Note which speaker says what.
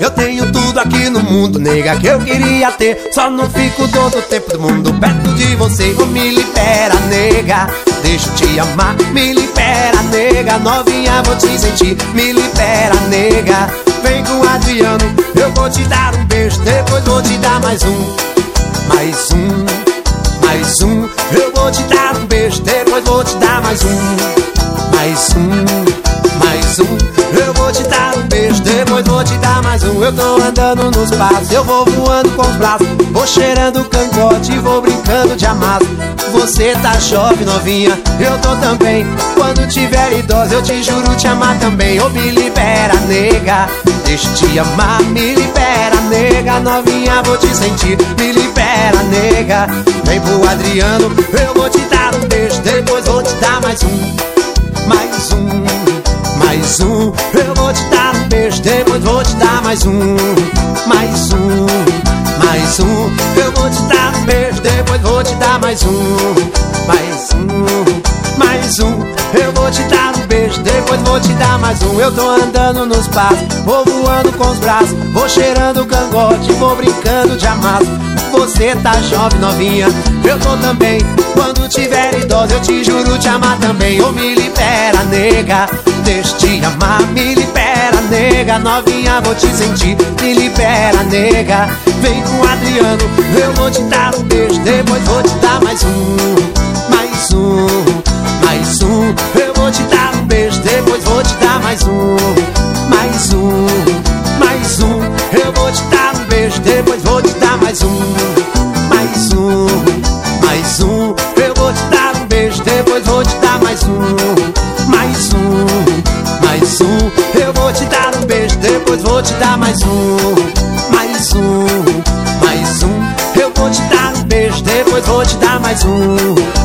Speaker 1: Eu tenho tudo aqui no mundo, nega, que eu queria ter. Só não fico todo tempo do mundo perto de você. Oh, me libera, nega, deixa eu te amar. Me libera, nega, novinha, vou te sentir. Me libera, nega, vem com o Adriano. Eu vou te dar um beijo, depois vou te dar mais um. Mais um, mais um. Eu vou te dar um beijo, depois vou te dar mais um. Mais um, mais um. Eu vou te dar um beijo, depois vou te dar mais um. Eu tô andando nos passos, eu vou voando com os braços, vou cheirando cangote, vou brincando de amasso. Você tá jovem, novinha, eu tô também. Quando tiver idosa, eu te juro te amar também. Oh, me libera, nega, deixa eu te amar. Me libera, nega, novinha, vou te sentir. Me libera, nega, vem pro Adriano. Eu vou te dar um beijo, depois vou te dar mais um. Mais um, mais um. Eu vou te dar um beijo, depois vou te dar mais um. Mais um, mais um. Eu vou te dar um beijo, depois vou te dar mais um. Mais um, mais um. Eu vou te dar um beijo, depois vou te dar mais um. Eu tô andando nos passos, vou voando com os braços, vou cheirando cangote, vou brincando de amasso. Você tá jovem, novinha, eu tô também. Quando tiver idosa, eu te juro te amar também. Oh, me libera, nega, deixa eu te amar. Me libera, nega, novinha, vou te sentir. Me libera, nega, vem com o Adriano. Eu vou te dar um beijo, depois vou te dar mais um. Mais um, mais um. Eu vou te dar um beijo, depois vou te dar mais um. Mais um, mais um. Eu vou te dar um beijo, depois vou te dar mais um. Mais um, mais um. Eu vou te dar um beijo, depois vou te dar mais um. Mais um, mais um. Eu vou te dar um beijo, depois vou te dar mais um. Mais um, mais um. Eu vou te dar um beijo, depois vou te dar mais um.